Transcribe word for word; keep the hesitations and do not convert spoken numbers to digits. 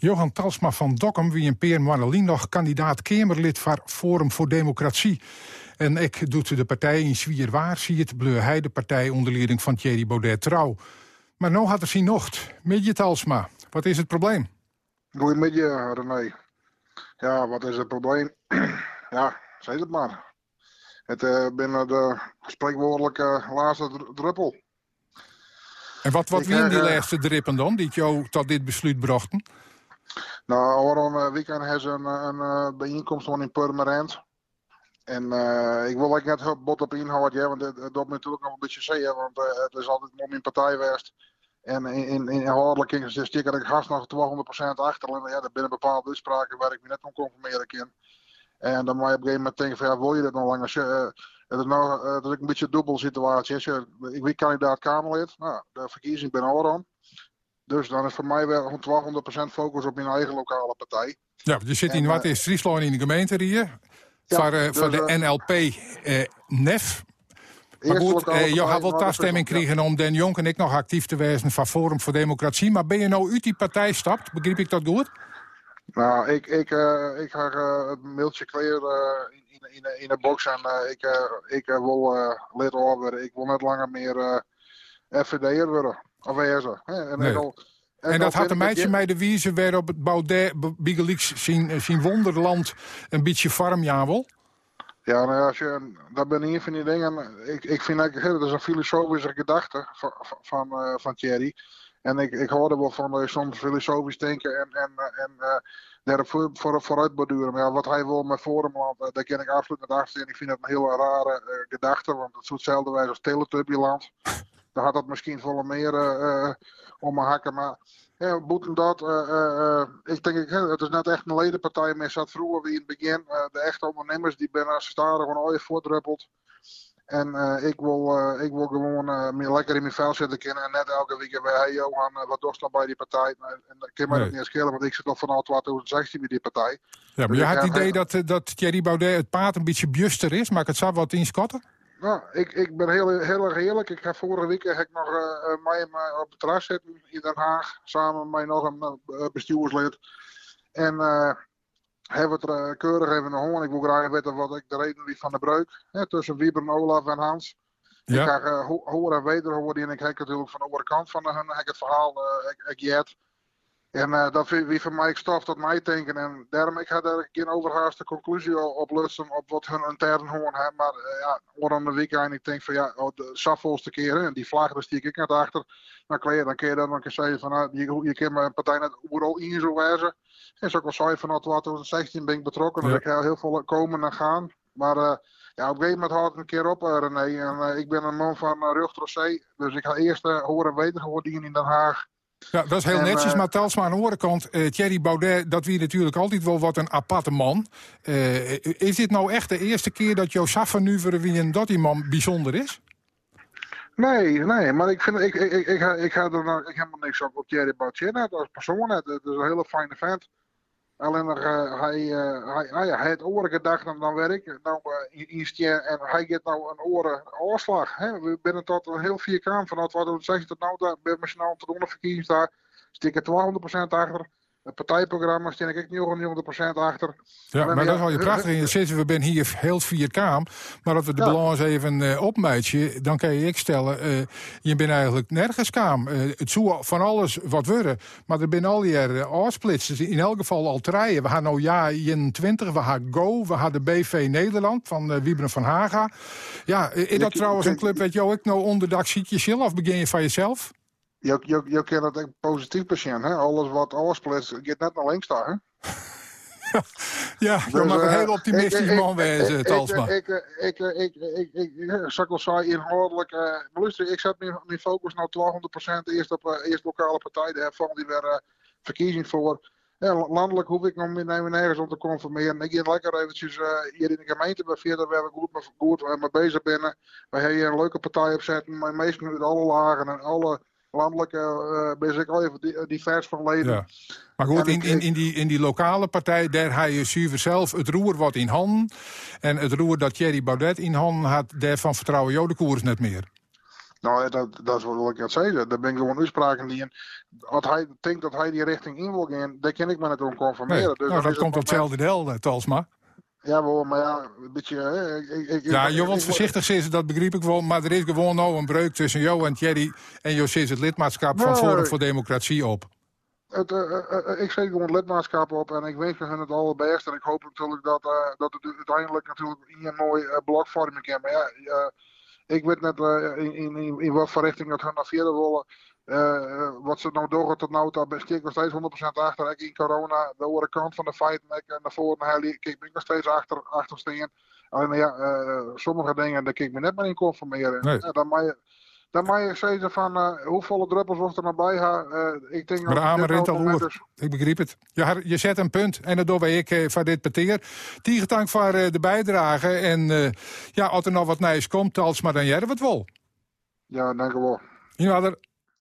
Johan Talsma van Dokkum, wie een Peer Marnelien nog kandidaat Kamerlid van Forum voor Democratie. En ik doet de partij in Zwierwaar, zie het bleu hij de partij onder leiding van Thierry Baudet trouw. Maar nou had er zien nocht. Midje Talsma, wat is het probleem? Goedemiddag, René. Ja, wat is het probleem? Ja, zeg het maar. Het uh, binnen de spreekwoordelijke laatste dr- druppel. En wat, wat waren die uh, laatste drippen dan, die jou tot dit besluit brachten? Nou, over een weekend hebben ze een, een, een bijeenkomst van in Purmerend. En uh, ik wil eigenlijk net bot op inhouden, ja, want het, het doet me natuurlijk nog een beetje zeggen, want uh, het is altijd om in partij geweest. En in, in, in inhoudelijk stik ik haast nog tweehonderd procent achter. En ja, er binnen bepaalde uitspraken waar ik me net om conformeren kan. En dan moet je op een gegeven moment denken van ja, wil je dit nog lang? Als je, uh, het is nou, uh, het is een beetje een dubbel situatie. Als je, ik ben kandidaat Kamerlid, nou, de verkiezing ben al aan. Dus dan is voor mij weer gewoon tweehonderd procent focus op mijn eigen lokale partij. Ja, je zit in en, wat is Friesland in de gemeente hier. Ja, voor, uh, dus, voor de uh, N L P uh, N E F. Maar goed, uh, je had wel toestemming gekregen om Den Jonk en ik nog actief te wezen van Forum voor Democratie. Maar ben je nou uit die partij stapt? Begrijp ik dat goed? Nou, ik, ik, uh, ik ga uh, het mailtje kleren uh, in, in, in de box en uh, ik, uh, ik uh, wil uh, lid worden. Ik wil net langer meer uh, F V D'er worden. Of wezen. En, nee. en, en, en dat had een meisje mij de wijze waar op het Baudet Bigeliks zien, zien wonderland een beetje farm, ja wel? Ja, nou, als je, dat ben een van die dingen. Ik, ik vind eigenlijk, dat is een filosofische gedachte van, van, uh, van Thierry. En ik, ik hoorde wel van uh, soms filosofisch denken en, en, en uh, daar voor, voor, vooruit borduren. Maar ja, wat hij wil met Forumland, uh, daar ken ik absoluut niet achter. En ik vind dat een hele rare uh, gedachte, want het is hetzelfde wijze als Teletubbyland. Daar had dat misschien veel meer uh, uh, om mijn hakken. Maar ja, boeten dat. Uh, uh, ik denk, uh, het is net echt een ledenpartij. Maar zat vroeger wie in het begin. Uh, de echte ondernemers die binnen als staren gewoon ooit voortdruppelt. En uh, ik, wil, uh, ik wil gewoon uh, meer lekker in mijn vel zitten kunnen. En net elke week bij hey Johan, uh, wat doet dan bij die partij? Uh, en dat kan mij nee. ook niet schelen, want ik zit al vanaf twintig zestien bij die partij. Ja, maar dus je had het idee uh, dat, dat Thierry Baudet het paard een beetje bjuster is. Maak het zo wat inschatten? Nou, ik, ik ben heel, heel erg eerlijk. Ik heb vorige week heb ik nog uh, mij op het terras zitten in Den Haag. Samen met nog een uh, bestuurslid. En uh, hebben we het uh, keurig even nog horen. Ik wil graag weten wat ik de reden wie van de breuk. Hè, tussen Wieber en Olaf en Hans. Ja. Ik ga uh, ho- horen en weten horen. En ik heb natuurlijk van de andere kant van hun heb ik het verhaal uh, ik, ik jet. En uh, dat vind wie van mij stof tot mij denken. En daarom ik ga daar geen overhaaste conclusie op lusten op wat hun intern horen hebben. Maar uh, ja, onder de weekend ik denk van ja, oh, de Saffolste keren. En die vlaggen daar stiek ik net achter. Dan kun je dan, kun je dan, dan kun je zeggen van uh, je, je kan mijn partij net overal in zo wijzen. En zoals ik al zei, vanaf twintig zestien ben ik betrokken. Ja. Dus ik ga heel veel komen en gaan. Maar uh, ja, op een gegeven moment houdt het een keer op, uh, René. En uh, ik ben een man van uh, Rugtrosee. Dus ik ga eerst uh, horen en weten gewoon in Den Haag. Ja, dat is heel en, netjes, uh, maar Talsma aan de andere kant, uh, Thierry Baudet, dat wie natuurlijk altijd wel wat een aparte man. Uh, is dit nou echt de eerste keer dat Josaffa nu voor wie een dat die man bijzonder is? Nee, nee, maar ik vind, ik, ik, ik, ik, ik ga er nou, ik helemaal niks op op Thierry Baudet als persoon. Het is een hele fijne vent. Alleen uh, hij, uh, hij, hij, hij heeft oren gedacht dan, dan werk. Nou, uh, en hij geeft nou een oren oorslag. Hè? We zijn tot een heel vier kamer vanaf twintig zestien tot nu, daar ben ik nou tot de onderverkiezing daar. Stik er tweehonderd procent achter. Het partijprogramma stik ik negenhonderd procent achter. Ja, maar dat is al je prachtig in zitten. We zijn hier heel vier kamer. Maar als we de ja. balans even uh, opmeitje, dan kan je ik stellen, uh, je bent eigenlijk nergens kaam. Uh, het zou van alles wat worden. Maar er zijn al die uh, afsplitsers. In elk geval al treien. We gaan nou ja eenentwintig, we gaan Go, we gaan de B V Nederland van uh, Wiebren van Haga. Ja, is dat je, trouwens een club, weet je, ik nou onderdak ziet je zelf of begin je van jezelf? Je, je, je kent het echt positief patiënt, hè? Alles wat alles splitst, gaat net naar links daar, hè? Ja, je dus, mag een uh, heel optimistisch ik, man wezen, Talsma. Ik, ik, ik, ik, ik, ik, ik, al zei inhoudelijk, uh, maar luister, ik zet mijn, mijn focus nou tweehonderd procent eerst op uh, eerst lokale partijen, daar heb die weer uh, verkiezing voor. Ja, landelijk hoef ik nog meer nergens om te conformeren. Ik ga lekker eventjes uh, hier in de gemeente bij verder waar we goed mee, goed mee bezig zijn. Wij hebben hier een leuke partij opzetten, maar meestal uit alle lagen en alle landelijke uh, ben ik al even divers van leden. Ja. Maar goed, in, in, in, die, in die lokale partij, daar had je zuiver zelf het roer wat in handen. En het roer dat Thierry Baudet in handen had, daarvan vertrouwen jou de koers net meer. Nou, dat, dat is wat ik net zei. Dat ben gewoon uitspraken die... Als hij denkt dat hij die richting in wil gaan, daar kan ik me net om conformeren. Nee, Dus nou, dat is komt op het moment... hetzelfde deel, Talsma. Ja, wel, maar ja, een beetje... Hè, ik, ik, ja, ik, je wilt ik, voorzichtig zijn, dat begreep ik wel. Maar er is gewoon nou een breuk tussen jou en Thierry. En je zit het lidmaatschap van nee, Forum voor Democratie op. Het, uh, uh, ik zet gewoon het lidmaatschap op en ik wens hun het allerbeste. En ik hoop natuurlijk dat, uh, dat het uiteindelijk natuurlijk in een mooi uh, blok vormen kan. Maar ja, uh, ik weet net uh, in, in, in wat voor richting dat hun naar verder willen. Uh, wat ze nou doorgaan tot nou toe, ben ik nog steeds honderd procent achter. Ik in corona, de andere kant van de feiten, ik naar voren en ik ben nog steeds achter, achter staan. Alleen ja, uh, sommige dingen, daar kan ik me net maar in conformeren. Nee. Ja, dan mag je, dan mag je zeggen van uh, hoeveel druppels of er naar bij gaat. Uh, ik denk maar de arme rent al hoer. Dus... Ik begreep het. Je, je zet een punt en dat doe wij ik uh, van dit peteer. Tiegetank voor uh, de bijdrage. En uh, ja, als er nog wat nieuws komt, als maar dan jij er wat wil. Ja, dank u wel. Ja,